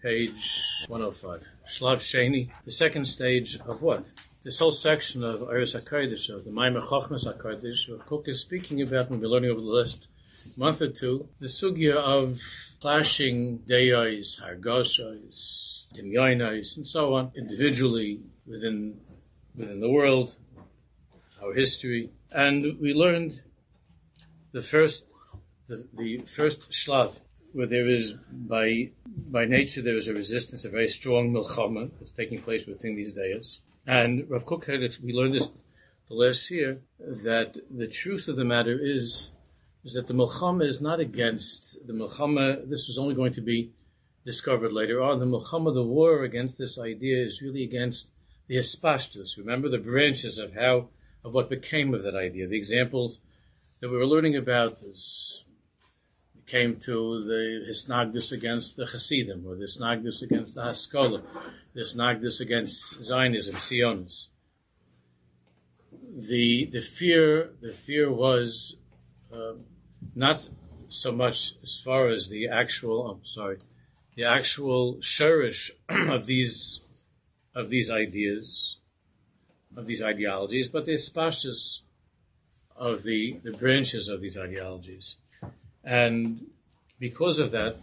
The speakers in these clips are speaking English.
page 105. Shlav Sheni, the second stage of what? This whole section of Oros HaKodesh, of the Maimer Chochmas HaKodesh, Rav Kook is speaking about, and we're learning over the last month or two, the sugya of clashing deyos, hargoshos, dimyonos, and so on, individually, within the world, our history. And we learned the first shlav, where there is, by nature, there is a resistance, a very strong milchama that's taking place within these deyos. And Rav Kook we learned this the last year, that the truth of the matter is that the milchama is not against the milchama. This is only going to be discovered later on. The milchama, the war against this idea, is really against the hispashtus. Remember the branches of what became of that idea. The examples that we were learning about is, we came to the hisnagdus against the Hasidim, or the hisnagdus against the Haskalah, the hisnagdus against Zionism, Sionis. The fear was not so much as far as the actual shurish of these ideas, of these ideologies, but the hispashtus of the branches of these ideologies. And because of that,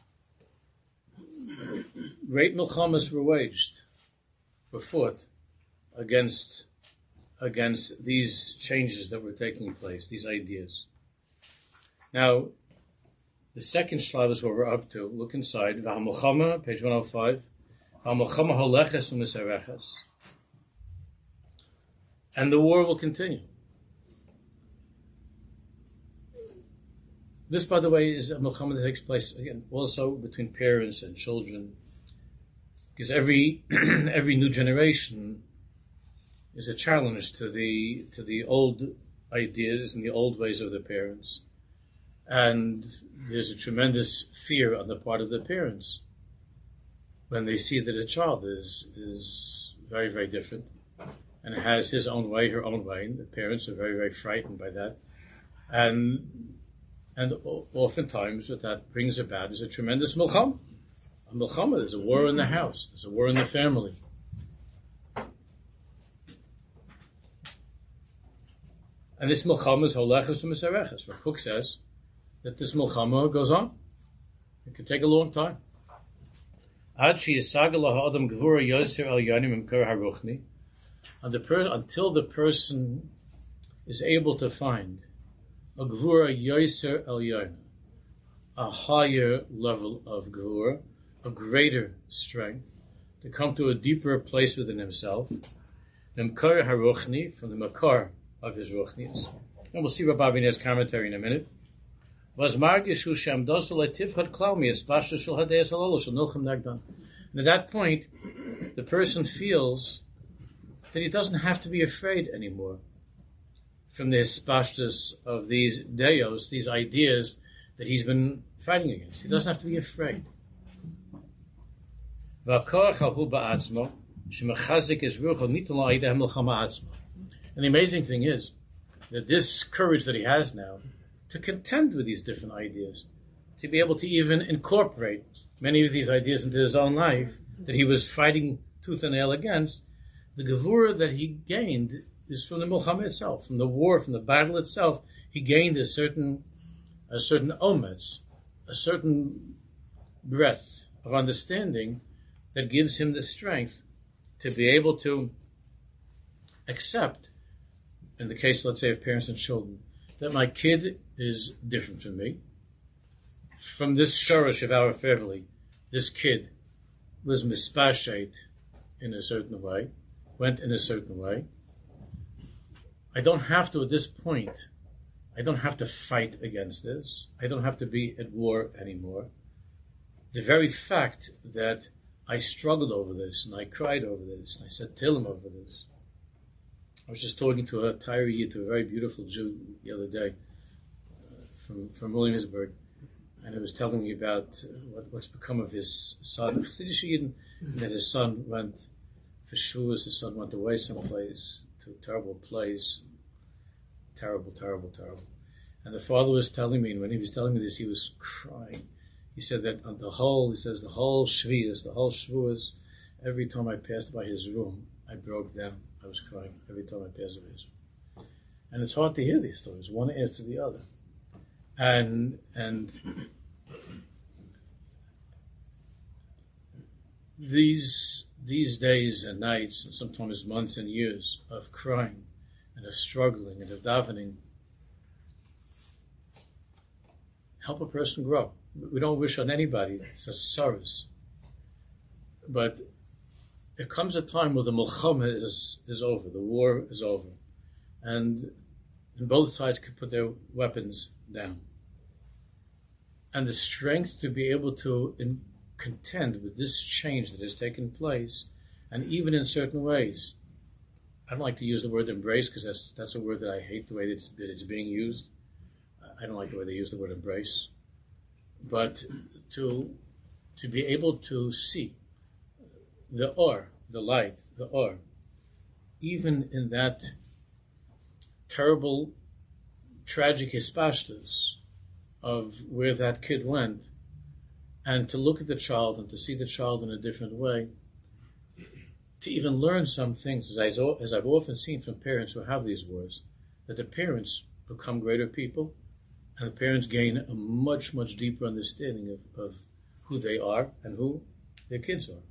great milchamas were waged, were fought against these changes that were taking place, these ideas. Now, the second shlav is what we're up to. Look inside. V'hamilchama, page 105. V'hamilchama holeches u'misareches. And the war will continue. This, by the way, is a milchama that takes place, again, also between parents and children. Because every new generation is a challenge to the old ideas and the old ways of the parents. And there's a tremendous fear on the part of the parents when they see that a child is very, very different and has his own way, her own way. And the parents are very, very frightened by that. And oftentimes what that brings about is a tremendous milchama. A milchama, there's a war in the house, there's a war in the family. And this milchama is holeches u'misareches. Rav Kook says that this milchama goes on. It could take a long time. Until the person is able to find a gvura yoser el yana, a higher level of gvura, a greater strength, to come to a deeper place within himself, Memkar haruchni, from the makar of his ruchnias. And we'll see Rabbi Aviner's commentary in a minute. And at that point, the person feels that he doesn't have to be afraid anymore from the hispashtus of these deos, these ideas that he's been fighting against. He doesn't have to be afraid. And the amazing thing is that this courage that he has now to contend with these different ideas, to be able to even incorporate many of these ideas into his own life that he was fighting tooth and nail against, the gevurah that he gained is from the milchama itself, from the war, from the battle itself. He gained a certain ometz, a certain breadth of understanding that gives him the strength to be able to accept, in the case, let's say, of parents and children, that my kid is different from me. From this shorish of our family, this kid was mispashet in a certain way, went in a certain way. I don't have to, at this point, I don't have to fight against this. I don't have to be at war anymore. The very fact that I struggled over this, and I cried over this, and I said Tehillim over this. I was just talking to a Tyree, to a very beautiful Jew the other day from Williamsburg, and he was telling me about what's become of his son, that his son went for Shavuos, his son went away someplace to a terrible place. Terrible. And the father was telling me, and when he was telling me this, he was crying. He said that on the whole Shavuos, every time I passed by his room, I broke down. I was crying every time I passed by his room. And it's hard to hear these stories, one after the other. And these days and nights, and sometimes months and years of crying and of struggling and of davening help a person grow. We don't wish on anybody such sorrows. But there comes a time where the milchama is over, the war is over. And both sides can put their weapons down. And the strength to be able to contend with this change that has taken place, and even in certain ways, I don't like to use the word embrace because that's a word that I hate the way that it's being used. I don't like the way they use the word embrace. But to be able to see the or, the light, the or, even in that terrible, tragic hispashtas of where that kid went, and to look at the child and to see the child in a different way, to even learn some things, as I've often seen from parents who have these wars, that the parents become greater people, and the parents gain a much, much deeper understanding of who they are and who their kids are.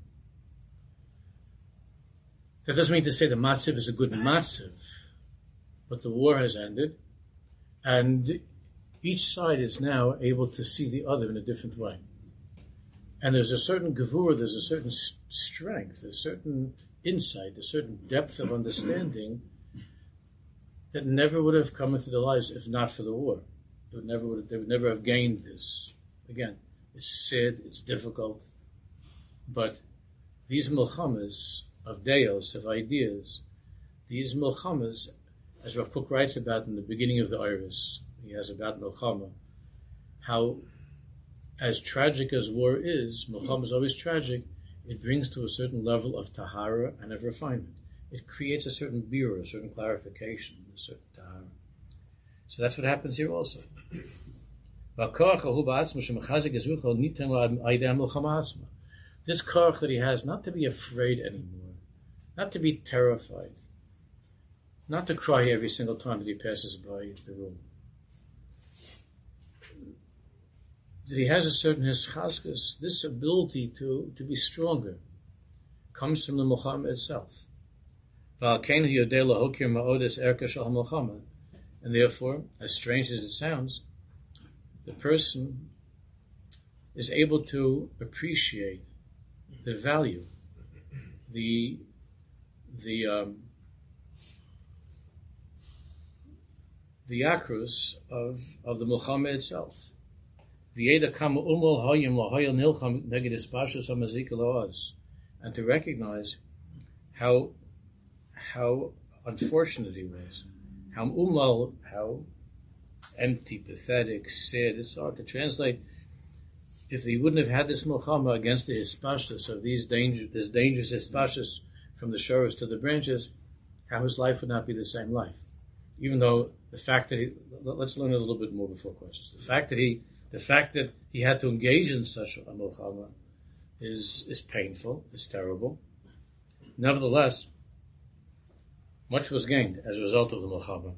That doesn't mean to say the matziv is a good matziv, but the war has ended, and each side is now able to see the other in a different way. And there's a certain gevur, there's a certain strength, a certain insight, a certain depth of understanding that never would have come into their lives if not for the war. They would never have gained this. Again, it's sad, it's difficult, but these milchamas of deos, of ideas, these milchamas, as Rav Kook writes about in the beginning of the Iris, he has about milchama, how as tragic as war is, milchama is always tragic, it brings to a certain level of tahara and of refinement. It creates a certain birur, a certain clarification, a certain tahara. So that's what happens here also. This koach that he has, not to be afraid anymore, not to be terrified, not to cry every single time that he passes by the room. That he has a certain hischaskus, this ability to be stronger, comes from the milchama itself. And therefore, as strange as it sounds, the person is able to appreciate the value, the akrus of the milchama itself. And to recognize how unfortunate he was, how empty, pathetic, sad. It's hard to translate. If he wouldn't have had this milchama against the hispashtus of this dangerous hispashtus from the shores to the branches, how his life would not be the same life. Even though the fact that let's learn a little bit more before questions. The fact that he had to engage in such a milchama is painful, is terrible. Nevertheless, much was gained as a result of the milchama.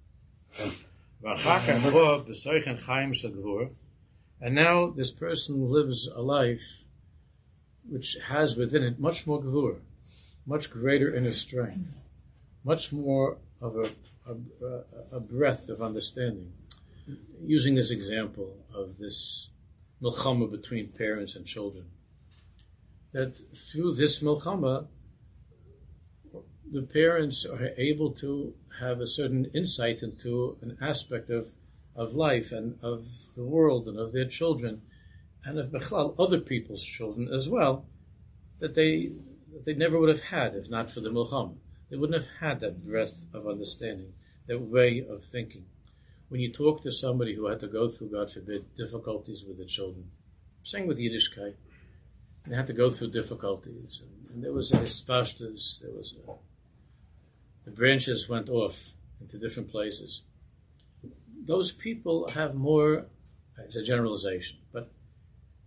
And now this person lives a life which has within it much more gevur, much greater inner strength, much more of a breadth of understanding. Using this example of this milchama between parents and children, that through this milchama, the parents are able to have a certain insight into an aspect of life and of the world and of their children and of bechlal, other people's children as well, that they never would have had if not for the milchama. They wouldn't have had that breadth of understanding, that way of thinking. When you talk to somebody who had to go through, God forbid, difficulties with the children, same with Yiddishkeit, they had to go through difficulties, and there was a hispashtus, the branches went off into different places. Those people have more, it's a generalization, but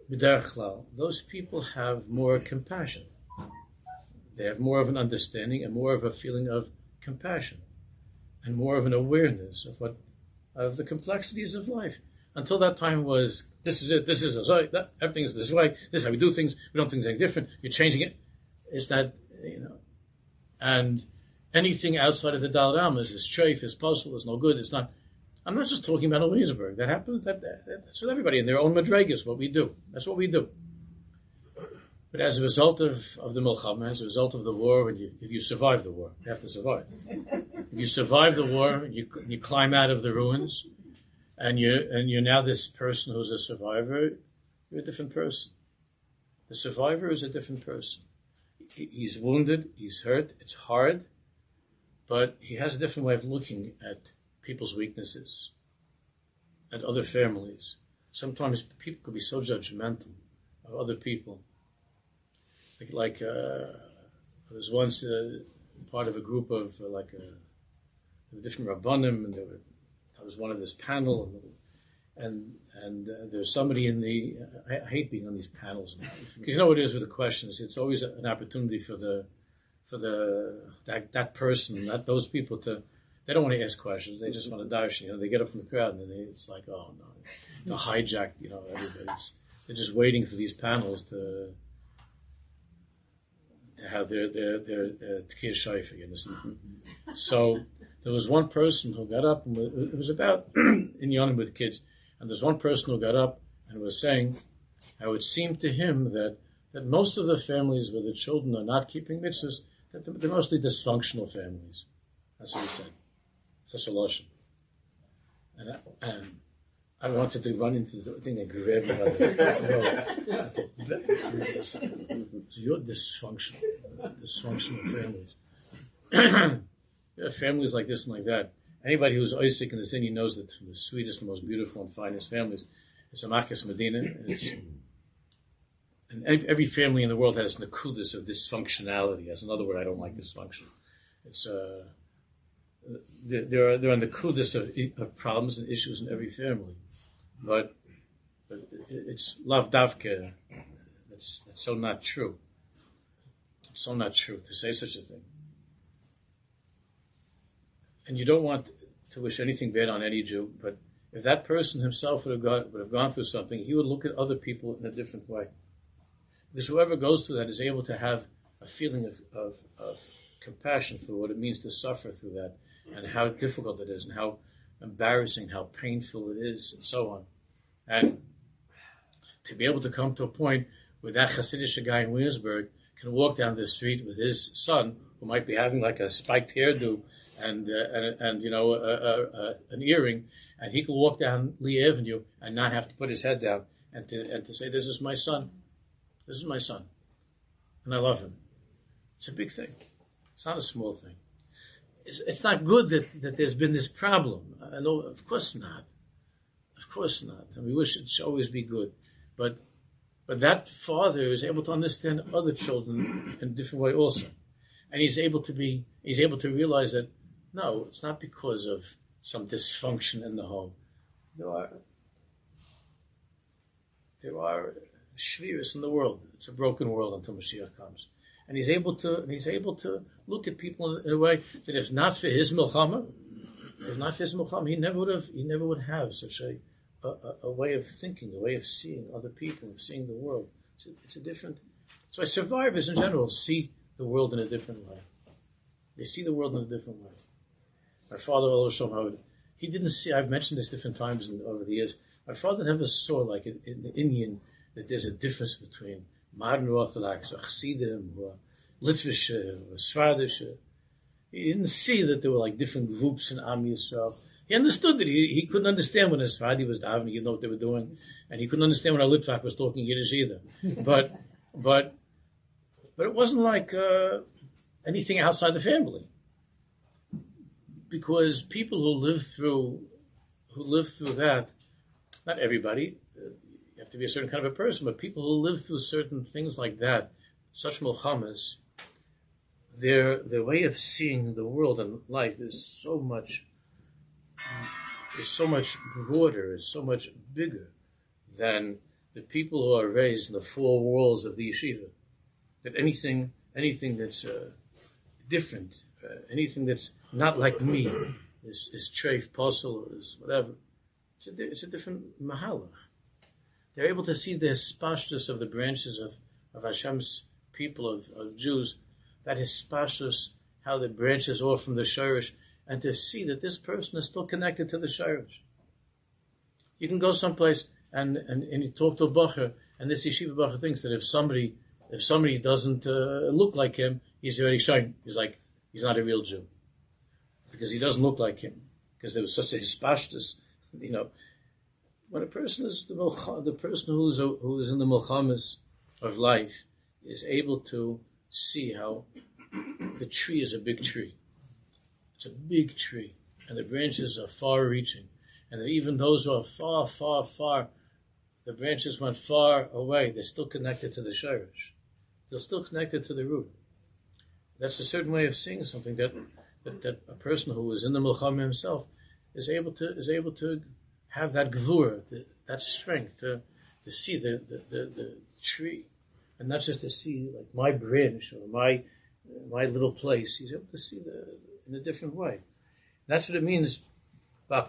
b'derech klal, those people have more compassion. They have more of an understanding and more of a feeling of compassion and more of an awareness of the complexities of life. Until that time was, this is it, this is it, everything is this way, this is how we do things, we don't do things any different, you're changing it. It's that, and anything outside of the Daled Amos is treif, is puzzle, is no good, it's not. I'm not just talking about Williamsburg. That happens, that's with everybody in their own madregas, what we do. That's what we do. But as a result of the milchama, as a result of the war, if you survive the war, you have to survive. If you survive the war, and you climb out of the ruins, and you're now this person who's a survivor, you're a different person. The survivor is a different person. He's wounded, he's hurt, it's hard, but he has a different way of looking at people's weaknesses, at other families. Sometimes people could be so judgmental of other people. Like I was once part of a group of different rabbanim, and I was one of this panel, and there's somebody in the. I hate being on these panels because you know what it is with the questions. It's always an opportunity for that person, not those people to. They don't want to ask questions. They just want to dash. They get up from the crowd, and it's like, oh no, to hijack. Everybody's. They're just waiting for these panels to have their Tkir Shaifa, you understand? So there was one person who got up, and it was about in Yonim with kids, and there's one person who got up and was saying how it seemed to him that most of the families where the children are not keeping mitzvahs, that they're mostly dysfunctional families. That's what he said. Such a lotion. And I wanted to run into the thing and grab it. So you're dysfunctional families. Families like this and like that. Anybody who's Isaac in the city knows that from the sweetest and most beautiful and finest families, it's a Makkos Medina. And every family in the world has nakudas of dysfunctionality. That's another word I don't like, dysfunction. It's there are nakudas of problems and issues in every family. But it's lav davke. That's so not true. It's so not true to say such a thing. And you don't want to wish anything bad on any Jew, but if that person himself would have gone through something, he would look at other people in a different way. Because whoever goes through that is able to have a feeling of compassion for what it means to suffer through that, and how difficult it is, and how embarrassing, how painful it is, and so on. And to be able to come to a point where that Hasidic guy in Williamsburg can walk down the street with his son, who might be having like a spiked hairdo and an earring, and he can walk down Lee Avenue and not have to put his head down and to say, "This is my son. This is my son, and I love him." It's a big thing. It's not a small thing. It's not good that there's been this problem. I know, of course not. Of course not. And we wish it should always be good. But that father is able to understand other children in a different way also. And he's able to realize that, no, it's not because of some dysfunction in the home. There are shviras in the world. It's a broken world until Mashiach comes. And he's able to look at people in a way that if not for his milchama, he never would have such a way of thinking, a way of seeing other people, of seeing the world. It's a different. So survivors in general see the world in a different way. They see the world in a different way. My father, he didn't see. I've mentioned this different times over the years. My father never saw, like in the Indian, that there's a difference between modern Orthodox or Chassidim or Litvish or Svardish. He didn't see that there were like different groups in Am Yisrael. He understood that he couldn't understand when a Sfardi was davening, he didn't know what they were doing, and he couldn't understand when a Litvak was talking Yiddish either. But it wasn't like anything outside the family, because people who live through that, not everybody. You have to be a certain kind of a person, but people who live through certain things like that, such milchamas, their way of seeing the world and life is so much broader, is so much bigger than the people who are raised in the four walls of the yeshiva, that anything that's different, anything that's not like me, is treif, posel, or is whatever. It's a different mahalach. They're able to see the hispashtus of the branches of Hashem's people, of Jews, that hispashtus, how the branches off from the shirish, and to see that this person is still connected to the shirish. You can go someplace and you talk to a bacher, and this yeshiva bacher thinks that if somebody doesn't look like him, he's already shine. He's not a real Jew because he doesn't look like him, because there was such a hispashtus. When a person is the person who is in the milchamas of life is able to see how the tree is a big tree. It's a big tree, and the branches are far-reaching, and that even those who are far, far, far, the branches went far away, they're still connected to the shirish. They're still connected to the root. That's a certain way of seeing something that a person who is in the milchama himself is able to have that gvur, that strength to see the tree, and not just to see like my branch or my little place. He's able to see in a different way. That's what it means. This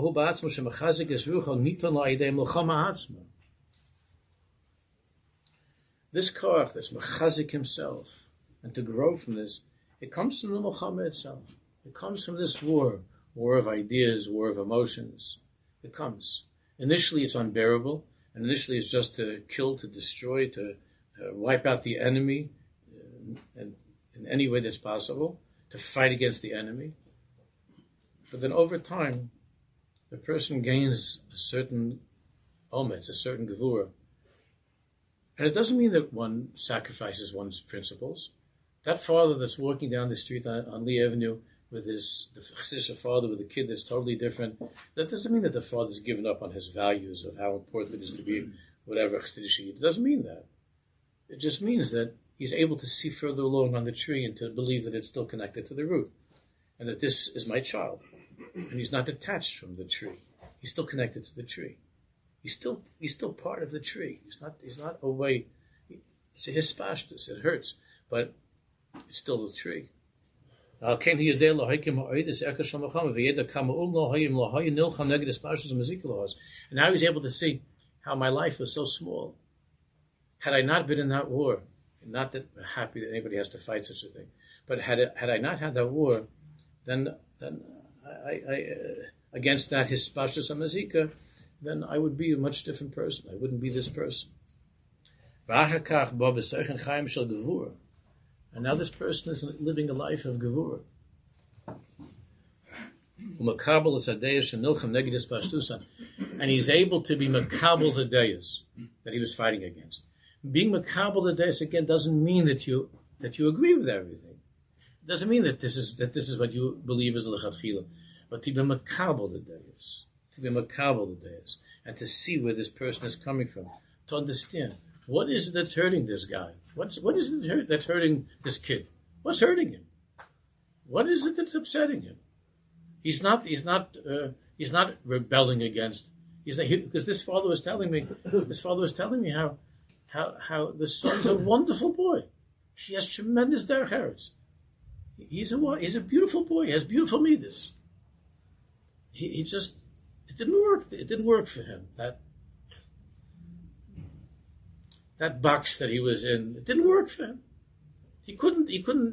koach that's mechazik himself, and to grow from this, it comes from the milchama itself. It comes from this war of ideas, war of emotions. It comes. Initially, it's unbearable, and initially it's just to kill, to destroy, to wipe out the enemy, and in any way that's possible, to fight against the enemy. But then over time, the person gains a certain ometz, a certain gevura. And it doesn't mean that one sacrifices one's principles. That father that's walking down the street on Lee Avenue with the Chassidish father with a kid that's totally different, that doesn't mean that the father's given up on his values of how important it is to be whatever Chassidish he is. It doesn't mean that. It just means that he's able to see further along on the tree and to believe that it's still connected to the root, and that this is my child, and he's not detached from the tree. He's still connected to the tree. He's still part of the tree. He's not away. It's a hispashtus. It hurts, but it's still the tree. And now he's able to see how my life was so small. Had I not been in that war, not that we're happy that anybody has to fight such a thing, but had I not had that war, then I against that hispashtus amazika, then I would be a much different person. I wouldn't be this person. And now this person is living a life of gevura. And he's able to be makabel the deyas that he was fighting against. Being makabel the deyas again doesn't mean that you agree with everything. It doesn't mean that this is what you believe is lechatchila, but to be makabel the deyas, and to see where this person is coming from, to understand what is it that's hurting this guy. What is it that's hurting this kid? What's hurting him? What is it that's upsetting him? He's not rebelling against. Because this father was telling me how the son's a wonderful boy. He has tremendous derech eretz. He's a beautiful boy. He has beautiful midas. It didn't work. It didn't work for him. That box that he was in, it didn't work for him. He couldn't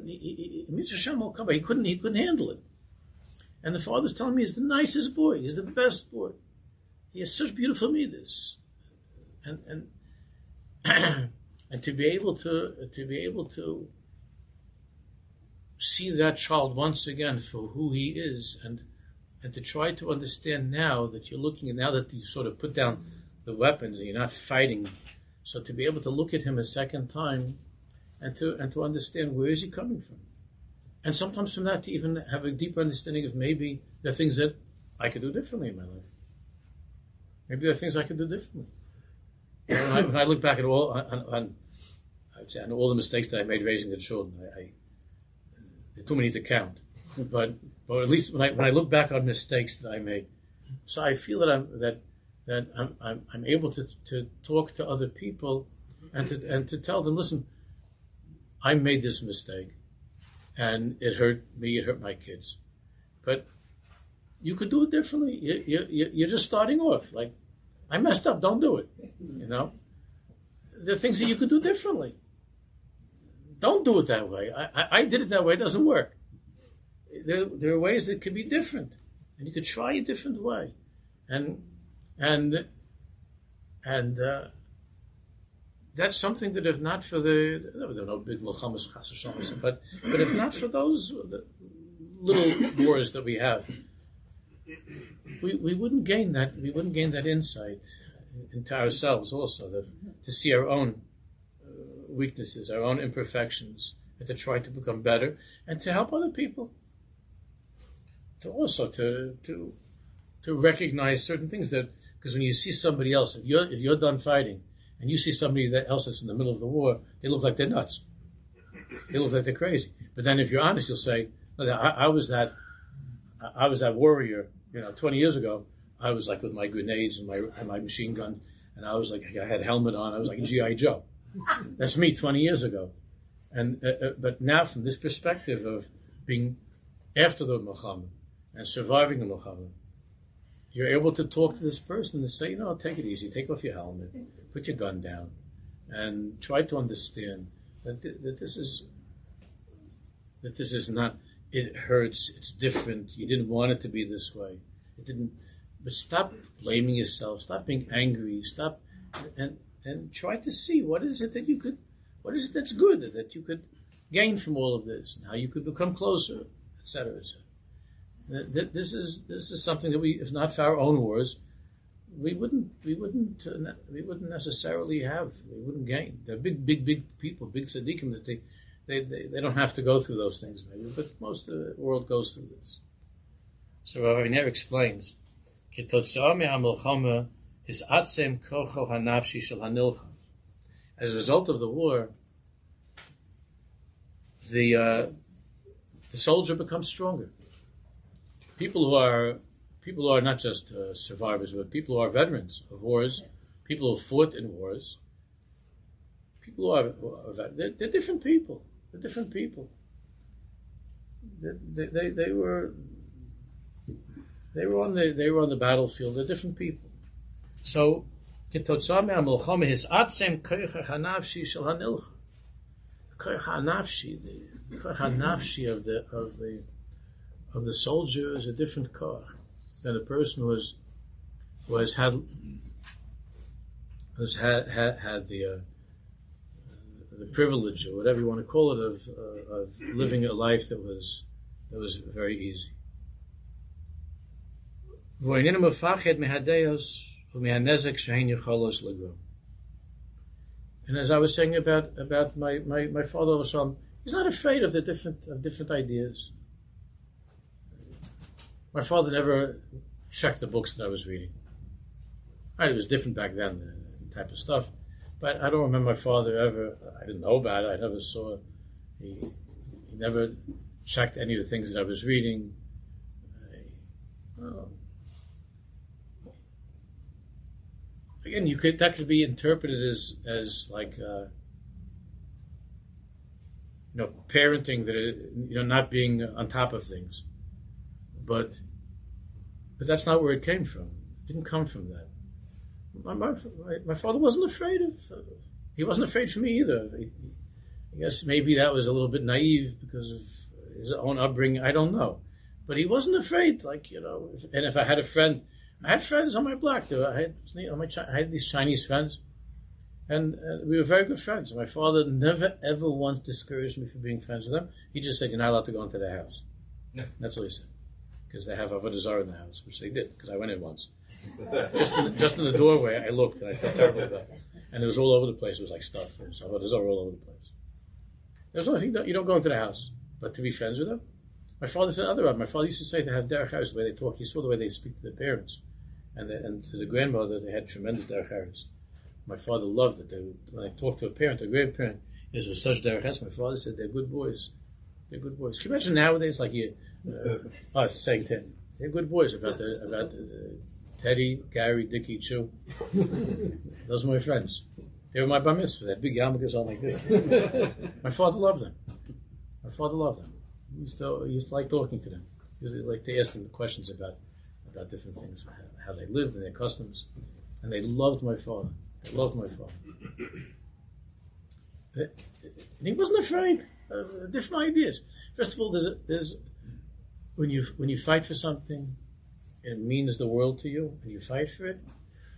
handle it. And the father's telling me he's the nicest boy. He's the best boy. He has such beautiful midas. And and to be able to see that child once again for who he is, and to try to understand now that you're looking at, now that you sort of put down the weapons and you're not fighting, so to be able to look at him a second time and to understand where is he coming from, and sometimes from that to even have a deeper understanding of maybe the things that I could do differently in my life. Maybe there are things I could do differently. When I look back at all on all the mistakes that I made raising the children, they're too many to count. But at least when I look back on mistakes that I made, so I feel that that I'm able to talk to other people and to tell them, listen, I made this mistake, and it hurt me, it hurt my kids, but you could do it differently. You're just starting off. Like, I messed up, don't do it. There are things that you could do differently. Don't do it that way. I did it that way, it doesn't work. There are ways that could be different, and you could try a different way. And that's something that if not for there are no big milchamas, but if not for those little wars that we have, we wouldn't gain that. We wouldn't gain that insight into ourselves also, to see our own weaknesses, our own imperfections, and to try to become better and to help other people. To also to recognize certain things, that because when you see somebody else, if you're done fighting and you see somebody else that's in the middle of the war, they look like they're nuts. They look like they're crazy. But then if you're honest, you'll say, I was that warrior, 20 years ago. I was like with my grenades and my machine gun, and I was like, I had a helmet on. I was like a G.I. Joe. That's me 20 years ago. And but now, from this perspective of being after the milchama and surviving the milchama, you're able to talk to this person and say, take it easy, take off your helmet, put your gun down, and try to understand that this is not. It hurts. It's different. You didn't want it to be this way. It didn't. But stop blaming yourself. Stop being angry. Stop and try to see what is it that's good that you could gain from all of this, and how you could become closer, etc., etc. This is something that we, if not for our own wars, we wouldn't necessarily have. We wouldn't gain. They're big people, big tzaddikim that they don't have to go through those things maybe, but most of the world goes through this. So Rav Aviner explains, as a result of the war, the soldier becomes stronger. People who are not just survivors, but people who are veterans of wars, people who fought in wars, people who are they're different people. They're different people. They were on the battlefield. They're different people. So, the koich hanafshi of the soldier is a different koich than a person who has had the privilege, or whatever you want to call it, of living a life that was very easy. And as I was saying about my father, he's not afraid of the different ideas. My father never checked the books that I was reading. Right, it was different back then, the type of stuff. But I don't remember my father ever. I didn't know about it. I never saw. He never checked any of the things that I was reading. Again, that could be interpreted as like parenting, that not being on top of things. But that's not where it came from. It didn't come from that. My father wasn't afraid of. He wasn't afraid for me either. I guess maybe that was a little bit naive because of his own upbringing. I don't know, but he wasn't afraid. And if I had a friend, I had friends on my block. I had these Chinese friends, and we were very good friends. My father never ever once discouraged me from being friends with them. He just said, "You're not allowed to go into their house." No. That's what he said, because they have avodah zarah in the house, which they did. Because I went in once. just in the doorway, I looked and I felt terrible about it. And it was all over the place. It was like stuff. It was all over the place. There's one thing that you don't go into the house, but to be friends with them. My father said otherwise. My father used to say to have derech haris, the way they talk. He saw the way they speak to their parents, and to the grandmother, they had tremendous derech haris. My father loved it. When I talked to a parent, a grandparent, it was such derech haris. My father said, "They're good boys. They're good boys." Can you imagine nowadays, like us saying to him, "They're good boys," about Teddy, Gary, Dickie, Chu. Those were my friends. They were my bar mitzvah. That big yarmulkes all like this. My father loved them. He used to like talking to them. He used to like to ask them questions about different things, how they lived and their customs. And they loved my father. And he wasn't afraid of different ideas. First of all, there's when you fight for something, it means the world to you, and you fight for it,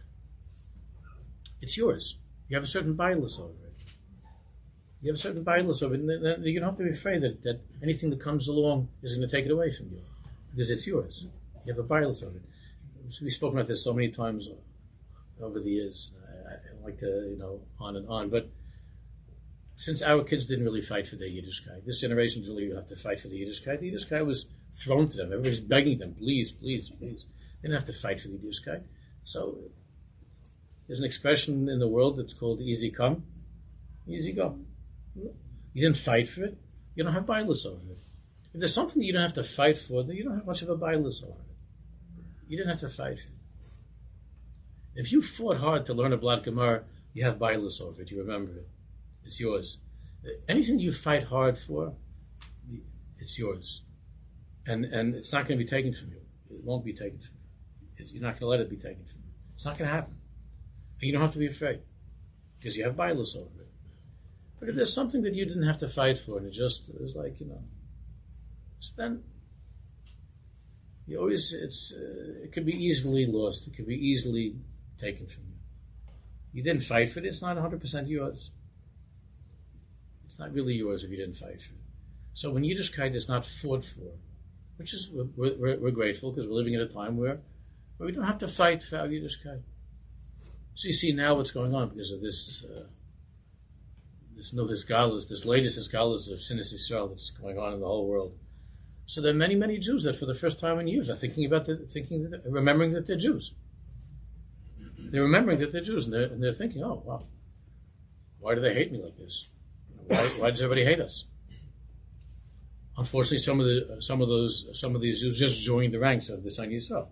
it's yours. You have a certain bias over it. And then you don't have to be afraid that anything that comes along is going to take it away from you, because it's yours. You have a bias over it. So we've spoken about this so many times over the years. I like to, on and on. But since our kids didn't really fight for their Yiddishkeit, this generation didn't really have to fight for the Yiddishkeit. The Yiddishkeit was thrown to them. Everybody's begging them, please, please, please. They didn't have to fight for the Yiddishkeit. So there's an expression in the world that's called easy come, easy go. You didn't fight for it. You don't have bias over it. If there's something that you don't have to fight for, then you don't have much of a bias over it. You didn't have to fight for it. If you fought hard to learn a Blad Gemara, you have bias over it. You remember it. It's yours. Anything you fight hard for, it's yours. And it's not going to be taken from you. It won't be taken from you. You're not going to let it be taken from you. It's not going to happen. And you don't have to be afraid, because you have bias over it. But if there's something that you didn't have to fight for, and it was like, so then you always, it could be easily lost. It could be easily taken from you. You didn't fight for it. It's not 100% yours. It's not really yours if you didn't fight for it. So when Yiddishkeit is not fought for, which is, we're grateful, because we're living at a time where we don't have to fight for our Yiddishkeit. So you see now what's going on because of this new Hisgalus, this latest Hisgalus of Sinas Yisrael that's going on in the whole world. So there are many, many Jews that for the first time in years are remembering that they're Jews. They're remembering that they're Jews, and they're thinking, oh, wow, why do they hate me like this? Why does everybody hate us? Unfortunately, some of these Jews just joined the ranks of the Sinas Yisrael,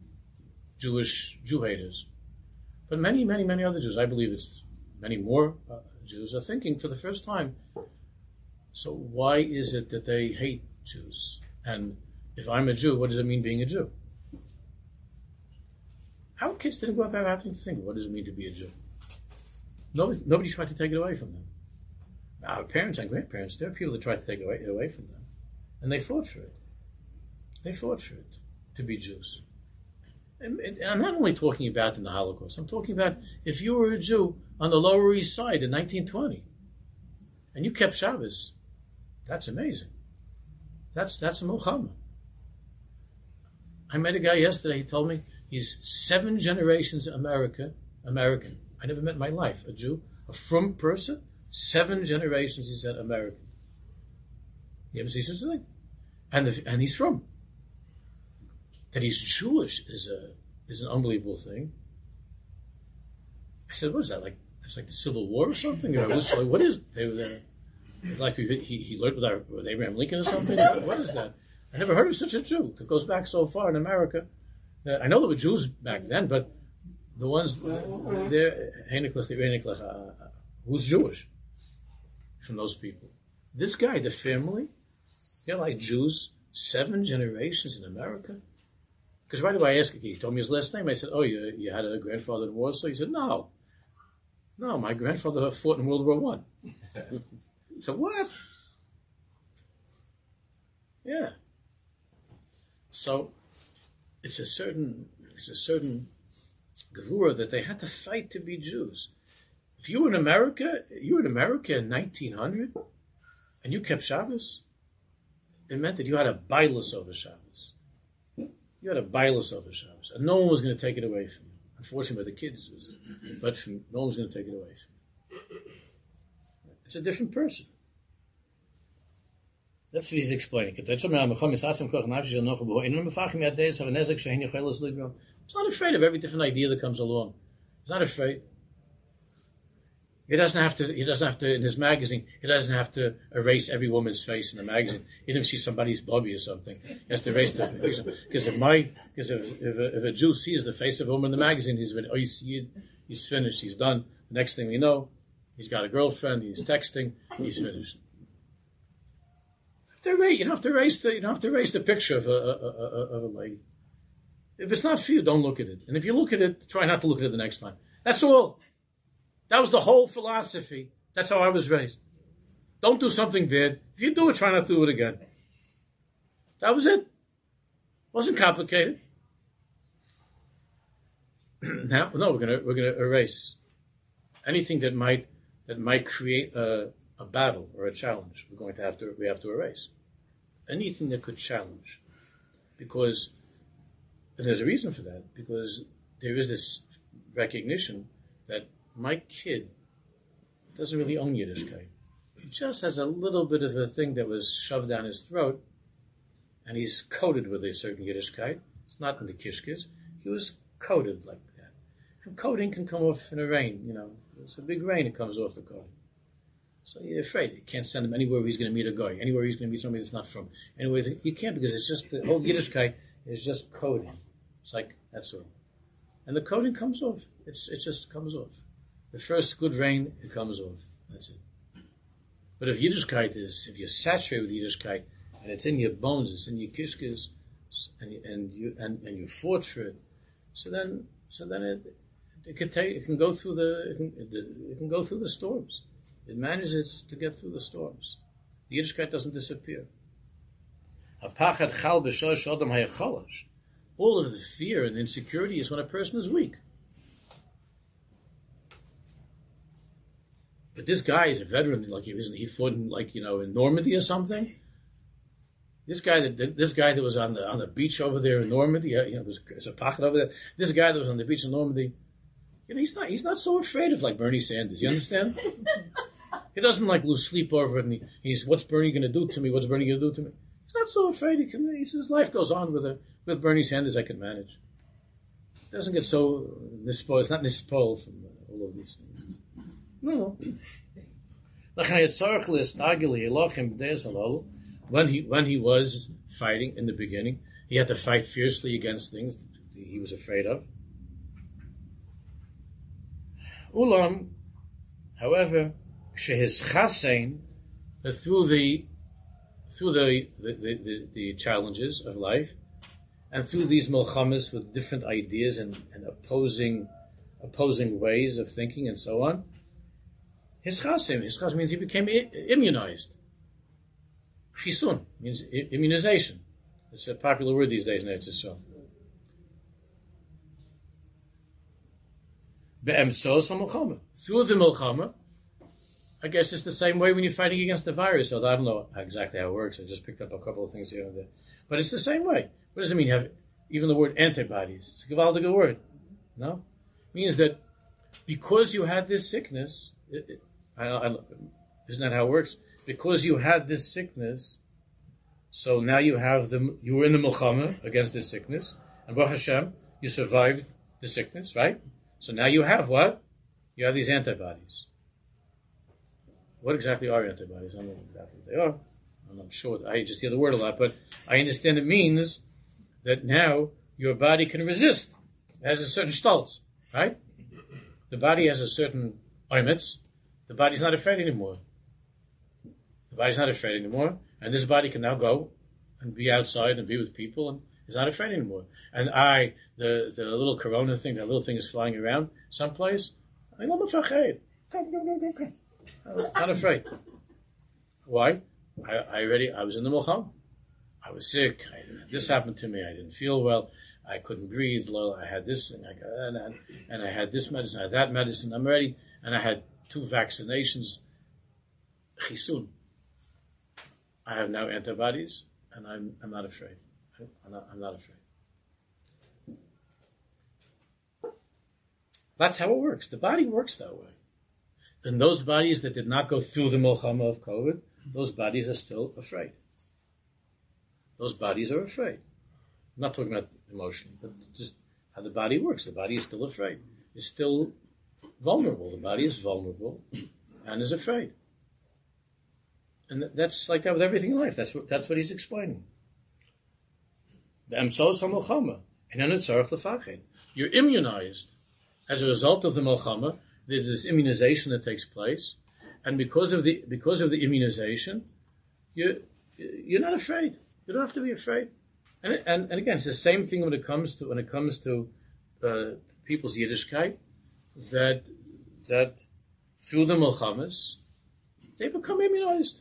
Jew haters. But many, many, many other Jews, I believe it's many more Jews, are thinking for the first time, so why is it that they hate Jews? And if I'm a Jew, what does it mean being a Jew? Our kids didn't grow up having to think, what does it mean to be a Jew? Nobody tried to take it away from them. Our parents and grandparents, there are people that tried to take it away from them. And they fought for it. They fought for it, to be Jews. And I'm not only talking about in the Holocaust. I'm talking about if you were a Jew on the Lower East Side in 1920, and you kept Shabbos, that's amazing. That's a Muhammad. I met a guy yesterday. He told me he's 7 generations American. I never met in my life a Jew, a frum person. 7 generations, he said, American. You ever see such a thing? And he's from. That he's Jewish is an unbelievable thing. I said, what is that? Like it's like the Civil War or something? Or what is like he learned with Abraham Lincoln or something? What is that? I never heard of such a Jew that goes back so far in America. I know there were Jews back then, but the ones there, who's Jewish from those people? This guy, the family, they're like Jews, 7 generations in America. Because right away I asked him, he told me his last name. I said, oh, you had a grandfather in Warsaw? He said, no, my grandfather fought in World War I. I said, what? Yeah. So it's a certain gevura that they had to fight to be Jews. If you were in America in 1900, and you kept Shabbos, it meant that you had a bailus over Shabbos. You had a bailus over Shabbos, and no one was going to take it away from you. Unfortunately, by the kids, but no one was going to take it away from you. It's a different person. That's what he's explaining. It's not afraid of every different idea that comes along. It's not afraid. He doesn't have to. He doesn't have to in his magazine. He doesn't have to erase every woman's face in the magazine. Even if she's somebody's bubby or something, he has to erase the picture. Because if a Jew sees the face of a woman in the magazine, he's finished. He's done. The next thing we know, he's got a girlfriend. He's texting. He's finished. You don't have to erase the picture of a lady. If it's not for you, don't look at it. And if you look at it, try not to look at it the next time. That's all. That was the whole philosophy. That's how I was raised. Don't do something bad. If you do it, try not to do it again. That was it. It wasn't complicated. Now, no, we're gonna erase anything that might create a battle or a challenge. We have to erase anything that could challenge, because there's a reason for that. Because there is this recognition that my kid doesn't really own Yiddishkeit. He just has a little bit of a thing that was shoved down his throat, and he's coated with a certain Yiddishkeit. It's not in the kishkes. He was coated like that. And coating can come off in a rain, It's a big rain, it comes off the coating. So you're afraid. You can't send him anywhere where he's going to meet a guy, anywhere he's going to meet somebody that's not from. Anyway, you can't, because it's just, the whole Yiddishkeit is just coating. It's like, that's all. And the coating comes off. It just comes off. The first good rain, it comes off. That's it. But if you're saturated with Yiddishkeit, and it's in your bones, it's in your kishkes, and you fought for it, so then it can go through the storms. It manages to get through the storms. The Yiddishkeit doesn't disappear. All of the fear and insecurity is when a person is weak. But this guy is a veteran, like he fought in, in Normandy or something. This guy that was on the beach over there in Normandy, there's a pocket over there. This guy that was on the beach in Normandy, he's not so afraid of like Bernie Sanders. You understand? He doesn't lose sleep over it. And he's what's Bernie going to do to me? What's Bernie going to do to me? He's not so afraid. He says life goes on with Bernie Sanders. I can manage. He doesn't get so nispoiled. It's not nispoiled from all of these things. No. When he was fighting in the beginning, he had to fight fiercely against things he was afraid of. Ulam, however, his chasein, through the challenges of life, and through these milchamas with different ideas and opposing ways of thinking and so on, his chas means he became immunized. Chisun means immunization. It's a popular word these days in Eretz Yisrael. Through the milchama, I guess it's the same way when you're fighting against the virus. Although I don't know exactly how it works. I just picked up a couple of things here and there. But it's the same way. What does it mean? You have even the word antibodies. It's a gewaldige word. No? It means that because you had this sickness, isn't that how it works? Because you had this sickness, so now you were in the milchama against this sickness, and Baruch Hashem, you survived the sickness, right? So now you have what? You have these antibodies. What exactly are antibodies? I don't know exactly what they are. I'm not sure. I just hear the word a lot, but I understand it means that now your body can resist. It has a certain stolz, right? The body has a certain oimitz. The body's not afraid anymore. And this body can now go and be outside and be with people, and is not afraid anymore. And the little corona thing, that little thing is flying around someplace, I'm not afraid. Come. I'm not afraid. Why? I was in the milcham. I was sick. This happened to me. I didn't feel well. I couldn't breathe. I had this, and I had this medicine. I had that medicine. I'm ready. And I had 2 vaccinations. Chisun. I have now antibodies, and I'm not afraid. I'm not afraid. That's how it works. The body works that way. And those bodies that did not go through the milchama of COVID, those bodies are still afraid. Those bodies are afraid. I'm not talking about emotionally, but just how the body works. The body is still afraid. It's still vulnerable. The body is vulnerable and is afraid. And that's like that with everything in life. That's what he's explaining. You're immunized as a result of the milchama. There's this immunization that takes place, and because of the immunization, you're not afraid. You don't have to be afraid. And again, it's the same thing when it comes to people's Yiddishkeit, that through the milchamas they become immunized.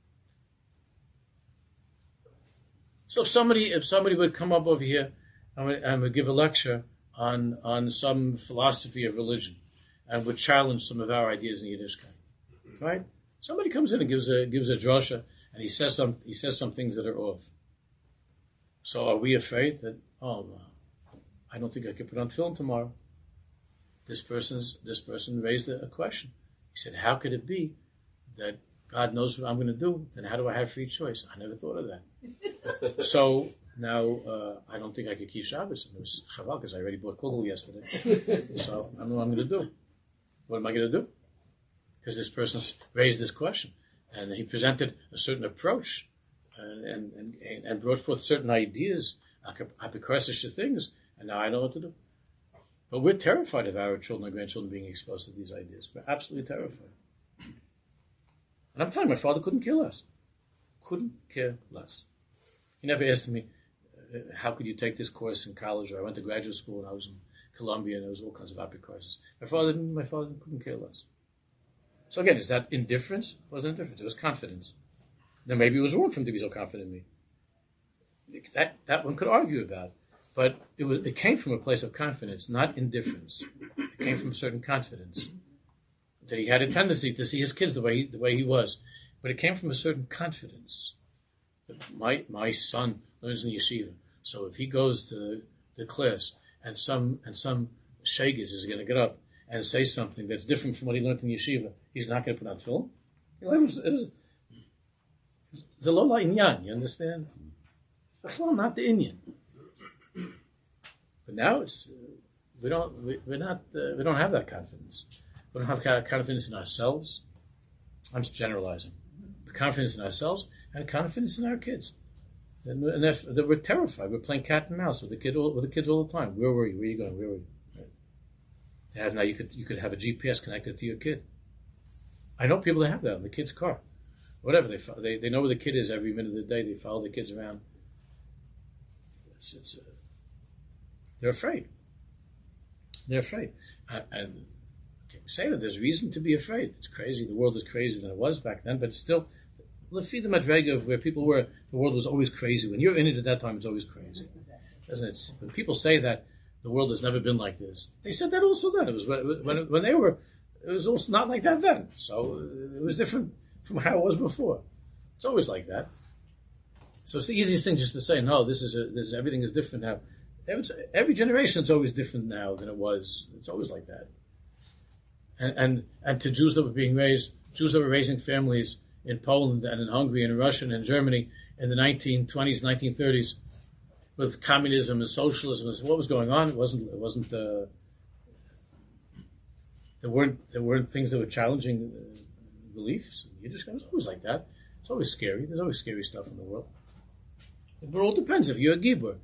So if somebody would come up over here and would give a lecture on some philosophy of religion and would challenge some of our ideas in Yiddishkeit, right? Somebody comes in and gives a drasha and he says some things that are off. So are we afraid that I don't think I can put on film tomorrow? This person raised a question. He said, how could it be that God knows what I'm going to do? Then how do I have free choice? I never thought of that. So now I don't think I could keep Shabbos. And it was chaval because I already bought kugel yesterday. So I don't know what I'm going to do. What am I going to do? Because this person's raised this question, and he presented a certain approach, and brought forth certain ideas, apikoristic things, and now I know what to do. But we're terrified of our children and grandchildren being exposed to these ideas. We're absolutely terrified. And I'm telling you, my father couldn't care less. Couldn't care less. He never asked me, how could you take this course in college? Or I went to graduate school and I was in Columbia and there was all kinds of apikoristic. My father couldn't care less. So again, is that indifference? It wasn't indifference. It was confidence. Now maybe it was wrong for him to be so confident in me. That one could argue about. But it came from a place of confidence, not indifference. It came from a certain confidence. That he had a tendency to see his kids the way he was. But it came from a certain confidence. That my son learns in yeshiva. So if he goes to the class and some shaggis is going to get up and say something that's different from what he learned in yeshiva, he's not going to put on film. It's a lola inyan, you understand? It's not the Indian. But now we don't have that confidence. We don't have confidence in ourselves. I'm just generalizing. Confidence in ourselves and confidence in our kids. And we're terrified. We're playing cat and mouse with the kids all the time. Where were you? Where are you going? Where were you? Now you could have a GPS connected to your kid. I know people that have that in the kid's car. Whatever, they know where the kid is every minute of the day. They follow the kids around. They're afraid. They're afraid. And say that there's reason to be afraid. It's crazy. The world is crazier than it was back then, but it's still, let's feed the madrega of where people were, the world was always crazy. When you're in it at that time, it's always crazy. Doesn't it? When people say that the world has never been like this, they said that also then. It was when they were, it was also not like that then. So it was different from how it was before. It's always like that. So it's the easiest thing just to say, no, everything is different now. Every generation is always different now than it was. It's always like that. And to Jews that were raising families in Poland and in Hungary and in Russia and in Germany in the 1920s, 1930s, with communism and socialism, and what was going on. It wasn't. There weren't things that were challenging beliefs. It was always like that. It's always scary. There's always scary stuff in the world. But it all depends. If you're a gibur,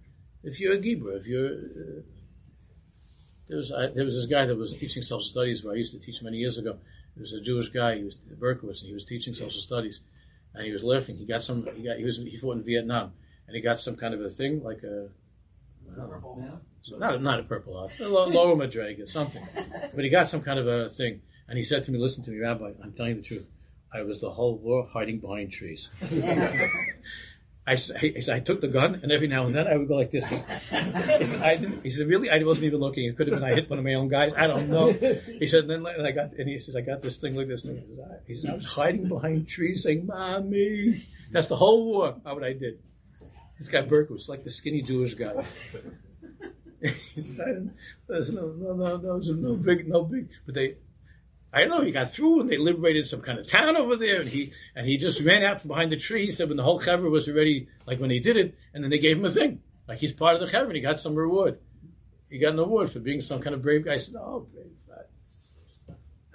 there was this guy that was teaching social studies where I used to teach many years ago. There was a Jewish guy. He was Berkowitz, and he was teaching social studies, and he was laughing. He fought in Vietnam, and he got some kind of a thing like a not a purple heart, a lower madrega, something. But he got some kind of a thing, and he said to me, "Listen to me, Rabbi. I'm telling you the truth. I was the whole war hiding behind trees." He said, I took the gun, and every now and then I would go like this. He said, really? I wasn't even looking. It could have been I hit one of my own guys. I don't know. He said, he says, I got this thing like this thing. He said, I was hiding behind trees saying, "Mommy." That's the whole war. How what I did. This guy Berkowitz, like the skinny Jewish guy. There's no big. But I don't know, he got through and they liberated some kind of town over there, and he just ran out from behind the tree. He said when the whole chevra was already, like when he did it, and then they gave him a thing. Like he's part of the chevra and he got some reward. He got an award for being some kind of brave guy. I said, "Oh, brave guy."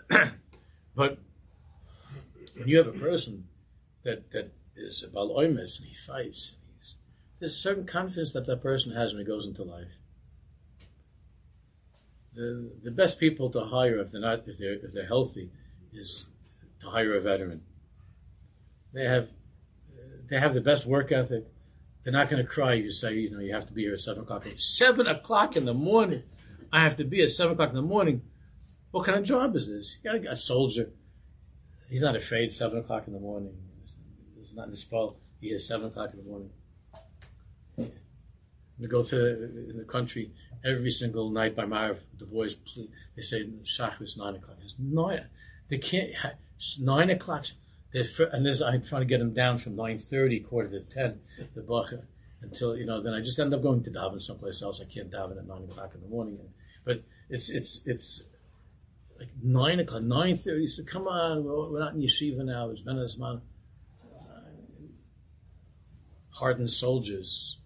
But when you have a person that is a bal oimes and he fights, there's a certain confidence that person has when he goes into life. The best people to hire if they're healthy is to hire a veteran. They have the best work ethic. They're not going to cry. You say, you have to be here at 7 o'clock. 7 o'clock in the morning. I have to be at 7 o'clock in the morning. What kind of job is this? You got to get a soldier. He's not afraid 7 o'clock in the morning. There's not in the spell. He is 7 o'clock in the morning. We go in the country every single night by Marav. The boys, they say Shachar is 9 o'clock. It's 9. They can't. 9 o'clock. I'm trying to get them down from 9:30, quarter to 10, the bacha, until then I just end up going to daven someplace else. I can't daven at 9 o'clock in the morning. But it's like 9 o'clock, 9:30. So come on, we're not in yeshiva now. It's Ben Asman. Hardened soldiers.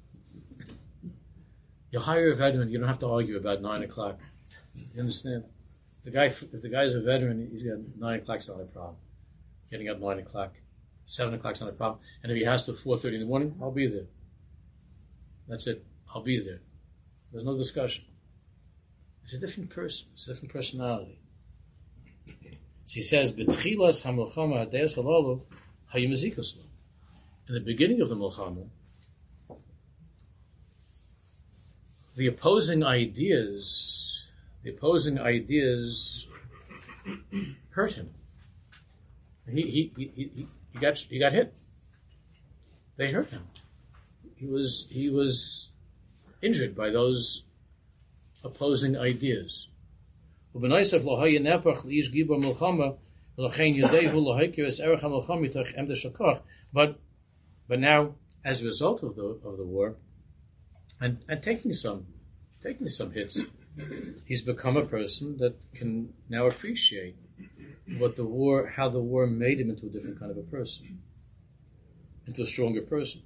You hire a veteran, you don't have to argue about 9 o'clock. You understand? If the guy's a veteran, he's got 9 o'clock's not a problem. Getting up 9 o'clock, 7 o'clock's not a problem. And if he has to 4:30 in the morning, I'll be there. That's it. I'll be there. There's no discussion. It's a different person. It's a different personality. So he says, "B'tchilas hamilchama hadeus halalu hayimazikos lo." In the beginning of the milchama, the opposing ideas hurt him. He got hit. They hurt him. He was injured by those opposing ideas. But now, as a result of the war, and taking some hits, he's become a person that can now appreciate how the war made him into a different kind of a person, into a stronger person.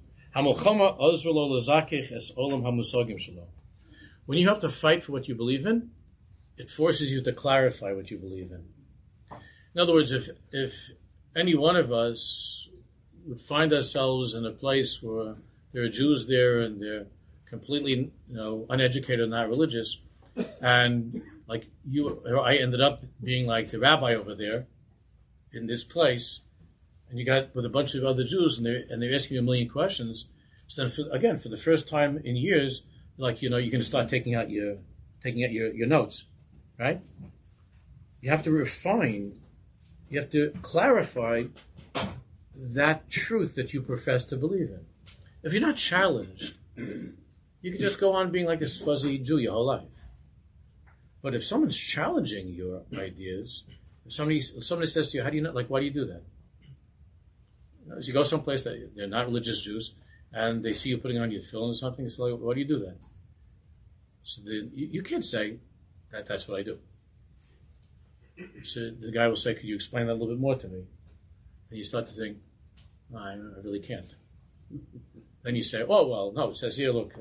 When you have to fight for what you believe in, it forces you to clarify what you believe in. In other words, if any one of us would find ourselves in a place where there are Jews there and they're completely, uneducated, not religious, and like you or I ended up being like the rabbi over there in this place, and you got with a bunch of other Jews, and they're asking you a million questions. So then, for the first time in years, you're going to start taking out your notes, right? You have to refine, you have to clarify that truth that you profess to believe in. If you're not challenged, you can just go on being like this fuzzy Jew your whole life. But if someone's challenging your ideas, if somebody says to you, "How do you know? Why do you do that?" If you go someplace that they're not religious Jews, and they see you putting on your tefillin or something, it's like, "Why do you do that?" So you can't say that's what I do. So the guy will say, "Could you explain that a little bit more to me?" And you start to think, "I really can't." Then you say, "Oh well, no. It says here, look,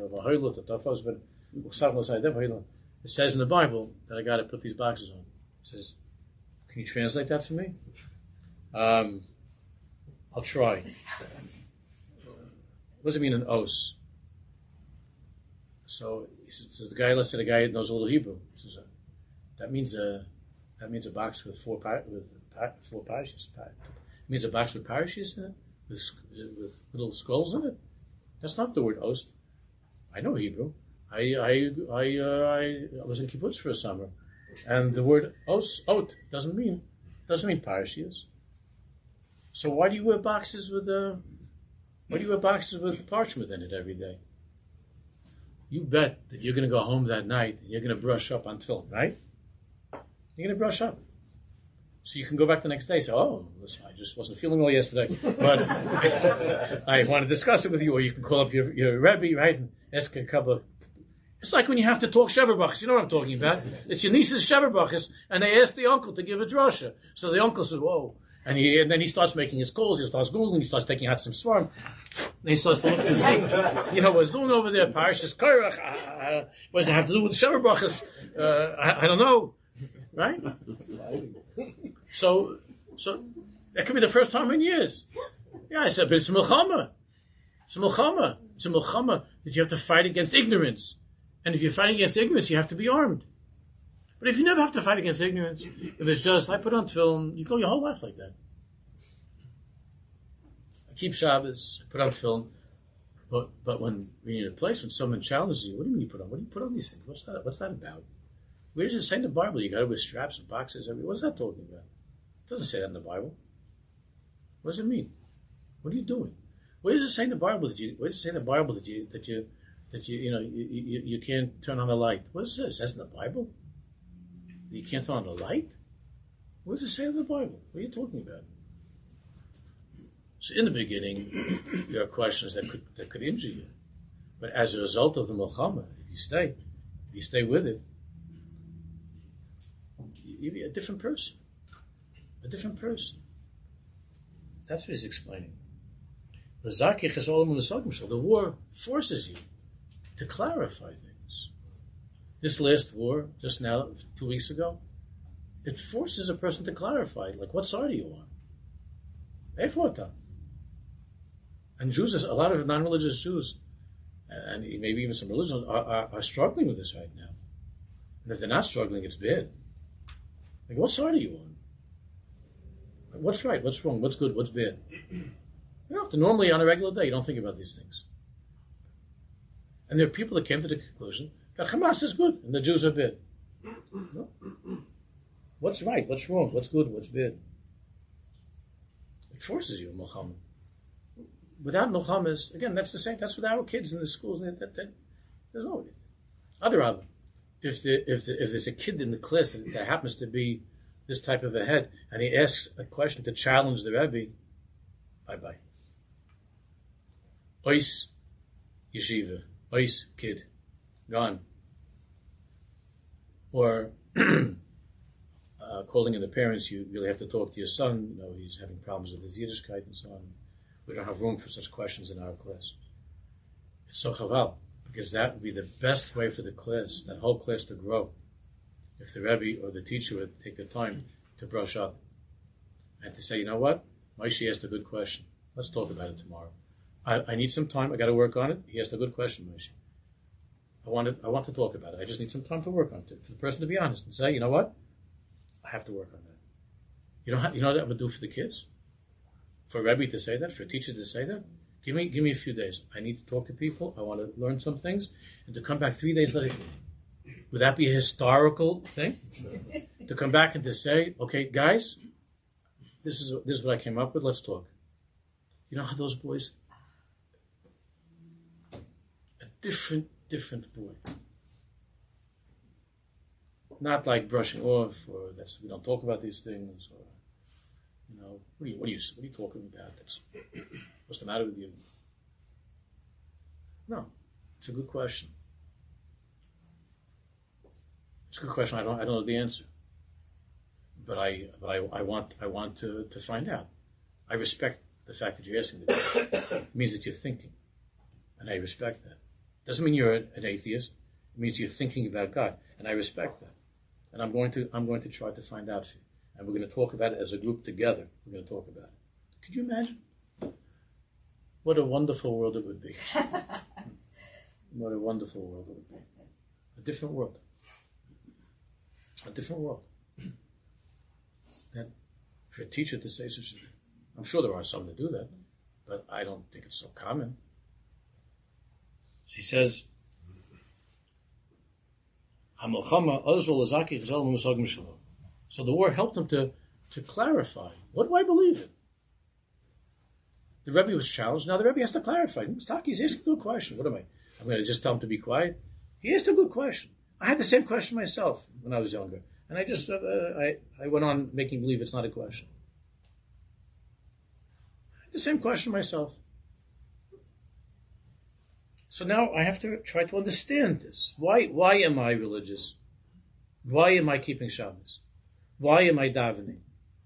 it says in the Bible that I got to put these boxes on." It says, "Can you translate that for me?" I'll try. What does it mean an os? So the guy, let's say the guy knows a little Hebrew. He says, that means a box with four parishes. It means a box with parishes in it, with little scrolls in it. That's not the word ost. I know Hebrew. I was in kibbutz for a summer, and the word ot doesn't mean parishes. So why do you wear boxes with parchment in it every day? You bet that you're going to go home that night and you're going to brush up on tefillin, right? You're going to brush up. So you can go back the next day and say, "Oh, listen, I just wasn't feeling well yesterday, but I want to discuss it with you." Or you can call up your Rebbe, right, and ask a couple of... It's like when you have to talk Shever Brachos. You know what I'm talking about. It's your niece's Shever Brachos, and they ask the uncle to give a drasha. So the uncle says, "Whoa." And then he starts making his calls, he starts Googling, he starts taking out some svarim. Then he starts looking to see, what's doing over there, Parashas Korach, what does it have to do with Shever Brachos? I don't know. right? So that could be the first time in years. Yeah, I said, but it's a milchama. It's a milchama. It's a milchama that you have to fight against ignorance. And if you're fighting against ignorance, you have to be armed. But if you never have to fight against ignorance, if it's just, I put on film, you go your whole life like that. I keep Shabbos, I put on film, but when you're in a place when someone challenges you, what do you mean you put on? What do you put on these things? What's that about? Where does it say in the Bible you got to wear straps and boxes? What is that talking about? It doesn't say that in the Bible. What does it mean? What are you doing? Where does it say in the Bible that you can't turn on the light? What is this? That's in the Bible? You can't turn on the light? What does it say in the Bible? What are you talking about? So in the beginning, there are questions that could injure you. But as a result of the milchama, if you stay with it, you'll be a different person. A different person. That's what he's explaining. The war forces you to clarify things. This last war, just now, 2 weeks ago, it forces a person to clarify, like, what side are you on? And Jews, a lot of non-religious Jews, and maybe even some religions, are struggling with this right now. And if they're not struggling, it's bad. Like, what side are you on? What's right? What's wrong? What's good? What's bad? You don't have to, normally on a regular day, you don't think about these things. And there are people that came to the conclusion that Hamas is good and the Jews are bad. No. What's right? What's wrong? What's good? What's bad? It forces you, milchama. Without milchamas, again, that's the same. That's with our kids in the schools. There's no other. If there's a kid in the class that happens to be this type of a head, and he asks a question to challenge the Rebbe, bye. Ois, yeshiva. Ois, kid. Gone. Or calling in the parents, you really have to talk to your son. He's having problems with his Yiddishkeit and so on. We don't have room for such questions in our class. It's so chaval, because that would be the best way for the class, that whole class, to grow. If the Rebbe or the teacher would take the time to brush up and to say, you know what? Moshe asked a good question. Let's talk about it tomorrow. I need some time. I got to work on it. He asked a good question, Moshe. I want to talk about it. I just need some time to work on it. For the person to be honest and say, you know what? I have to work on that. You know what that would do for the kids? For a Rebbe to say that, for a teacher to say that? Give me a few days. I need to talk to people. I want to learn some things. And to come back 3 days later, would that be a historical thing? To come back and to say, okay, guys, this is what I came up with. Let's talk. You know how those boys, a different boy. Not like brushing off, or we don't talk about these things, or what are you talking about? What's the matter with you? No, it's a good question. It's a good question. I don't know the answer, but I want to find out. I respect the fact that you're asking the question. It means that you're thinking, and I respect that. Doesn't mean you're an atheist. It means you're thinking about God, and I respect that. And I'm going to try to find out for you, and we're going to talk about it as a group together. We're going to talk about it. Could you imagine? What a wonderful world it would be. What a wonderful world it would be. A different world. A different world. That for a teacher to say such a thing. I'm sure there are some that do that, but I don't think it's so common. He says, so the war helped him to clarify, what do I believe in? The Rebbe was challenged. Now the Rebbe has to clarify. He's asking a good question. What am I? I'm going to just tell him to be quiet? He asked a good question. I had the same question myself when I was younger. And I just, I went on making believe it's not a question. I had the same question myself. So now I have to try to understand this. Why am I religious? Why am I keeping Shabbos? Why am I davening?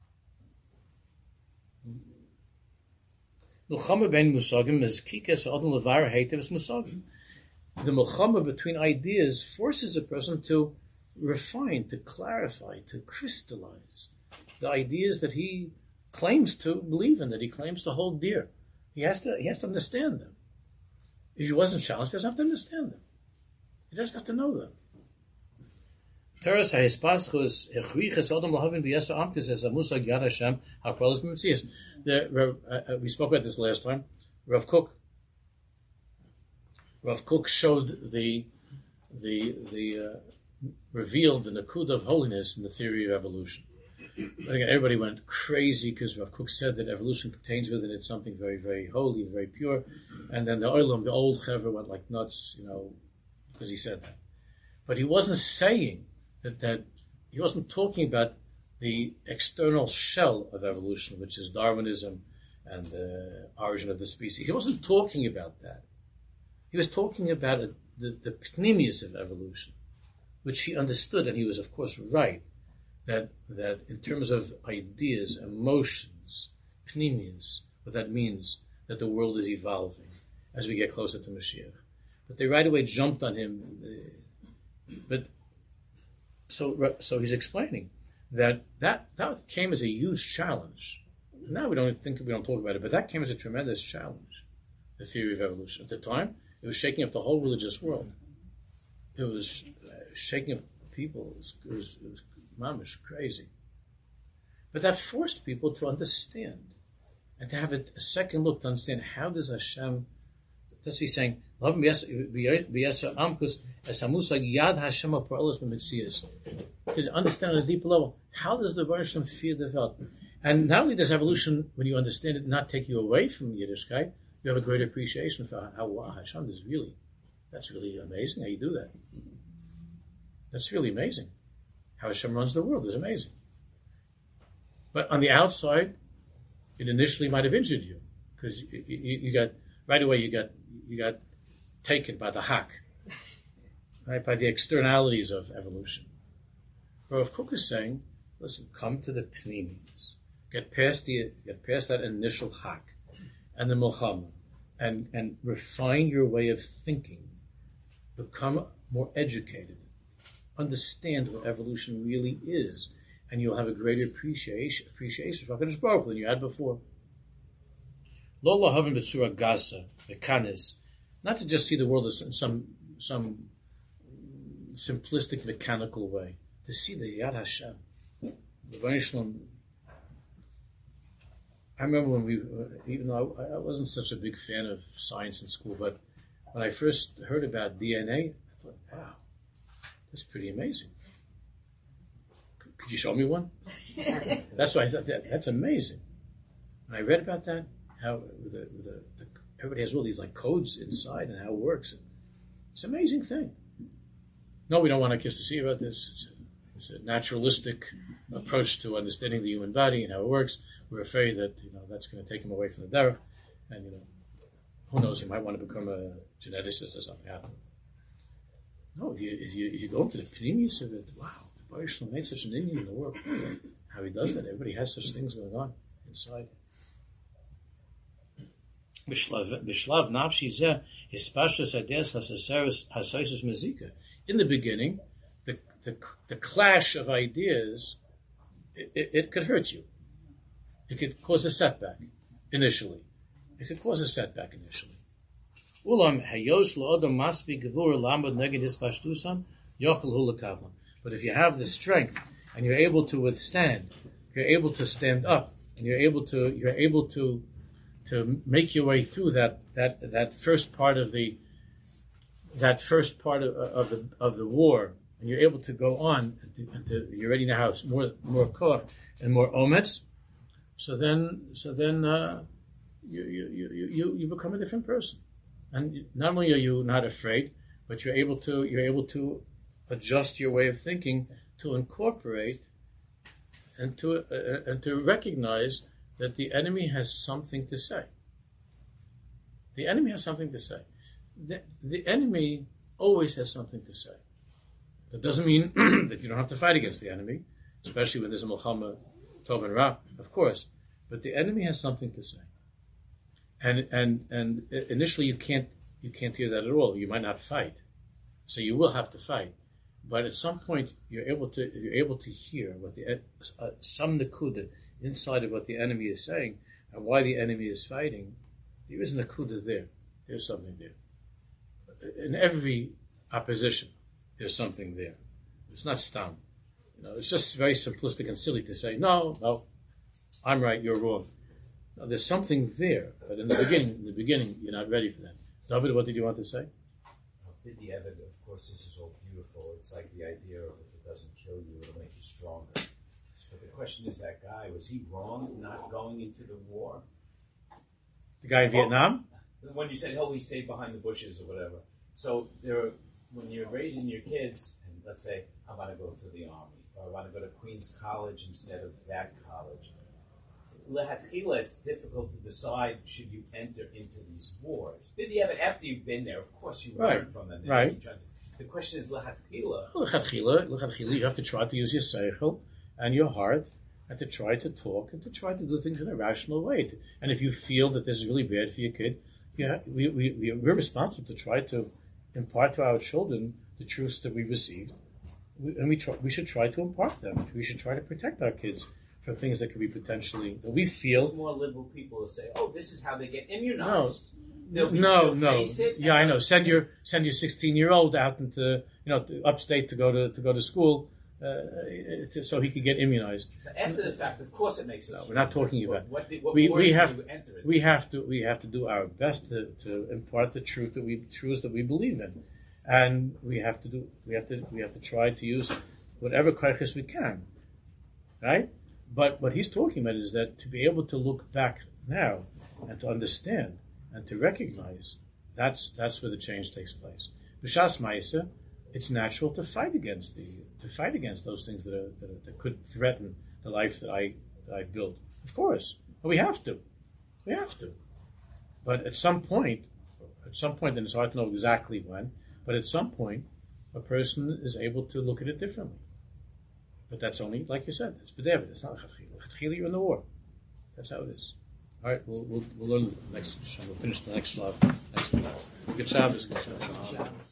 Milchama ben musagim is kikas adon levar hatev is musagim. The milchama between ideas forces a person to refine, to clarify, to crystallize the ideas that he claims to believe in, that he claims to hold dear. He has to understand them. If he wasn't challenged, he doesn't have to understand them. He doesn't have to know them. We spoke about this last time. Rav Kook showed revealed the nakuda of holiness in the theory of evolution. But again, everybody went crazy because Rav Kook said that evolution contains within it something very, very holy and very pure. And then the old Chaver, went like nuts, because he said that. But he wasn't saying that he wasn't talking about the external shell of evolution, which is Darwinism and the origin of the species. He wasn't talking about that. He was talking about the pnimius of evolution, which he understood, and he was, of course, right, that in terms of ideas, emotions, pnimius, what that means, that the world is evolving as we get closer to Mashiach. But they right away jumped on him. So he's explaining that came as a huge challenge. Now we don't talk about it, but that came as a tremendous challenge, the theory of evolution. At the time, it was shaking up the whole religious world. It was shaking up people. It was mamish crazy. But that forced people to understand and to have a second look to understand how does Hashem. That's what he's saying. To understand on a deeper level, how does the Baruch fear develop? And not only does evolution, when you understand it, not take you away from Yiddishkeit, you have a great appreciation for how Hashem is really. That's really amazing how you do that. That's really amazing. How Hashem runs the world is amazing. But on the outside, it initially might have injured you because you got right away you got taken by the hack, right, by the externalities of evolution. Rav Kook is saying, listen, come to the pnimius, get past that initial hack and the milchama, and refine your way of thinking, become more educated, understand what evolution really is, and you'll have a greater appreciation for HaKadosh Baruch Hu than you had before. Lo lahavim b'tzura gasa, mekanis, not to just see the world as in some simplistic mechanical way, to see the Yad Hashem. The Rebbeinu Shalom. I remember when even though I wasn't such a big fan of science in school, but when I first heard about DNA, I thought, wow, that's pretty amazing. Could you show me one? That's why I thought that's amazing. And I read about that, how everybody has all these like codes inside and how it works. It's an amazing thing. No, we don't want to kiss to see about this. It's a naturalistic approach to understanding the human body and how it works. We're afraid that that's going to take him away from the derech, and who knows, he might want to become a geneticist or something. No, if you go into the pnimius of it, wow, the Baruch Shalom made such an Indian in the world. How he does that? Everybody has such things going on inside. In the beginning, the clash of ideas, it could hurt you. It could cause a setback initially. But if you have the strength and you're able to withstand, you're able to stand up, and you're able to make your way through that first part of the war, and you're able to go on, and you already now have more koach and more ometz. So then you become a different person, and not only are you not afraid, but you're able to adjust your way of thinking to incorporate and to recognize that the enemy has something to say. The enemy has something to say. The enemy always has something to say. That doesn't mean that you don't have to fight against the enemy, especially when there's a Milchama Tov and Ra, of course. But the enemy has something to say. And initially you can't hear that at all. You might not fight. So you will have to fight. But at some point, you're able to hear what the some nakuda inside of what the enemy is saying and why the enemy is fighting. There is nakuda there. There's something there. In every opposition, there's something there. It's not stam. It's just very simplistic and silly to say, no, I'm right, you're wrong. No, there's something there, but in the beginning, you're not ready for that. David, what did you want to say? The evidence, of course, this is all beautiful. It's like the idea of if it doesn't kill you, it'll make you stronger. But the question is, that guy, was he wrong not going into the war? The guy in Vietnam? When you said, he stayed behind the bushes or whatever. So when you're raising your kids, and let's say, I want to go to the army, or I want to go to Queen's College instead of that college. Lehatchila, it's difficult to decide should you enter into these wars. After you've been there, of course you learn from them. Right. The question is Lehatchila. Lehatchila, you have to try to use your seichel and your heart and to try to talk and to try to do things in a rational way. And if you feel that this is really bad for your kid, we're responsible to try to impart to our children the truths that we received. And we should try to impart them. We should try to protect our kids from things that could be potentially, that we feel. It's more liberal people who say, this is how they get immunized. No. Yeah, I know. Send your 16-year-old out into upstate to go to school, so he could get immunized. So after the fact, of course, it makes us. No, we're not talking about. We have to do our best to impart the truths that we believe in, and we have to try to use whatever kaiches we can, right? But what he's talking about is that to be able to look back now and to understand and to recognize, that's where the change takes place. B'shas ma'aseh, it's natural to fight against those things that could threaten the life that I've built. Of course, but we have to. But at some point, and it's hard to know exactly when, but at some point, a person is able to look at it differently. But that's only, like you said, it's b'devid. It's not Lechatchila. You're in the war. That's how it is. All right, we'll learn the next. We'll finish the next slide next week. Good Shabbos.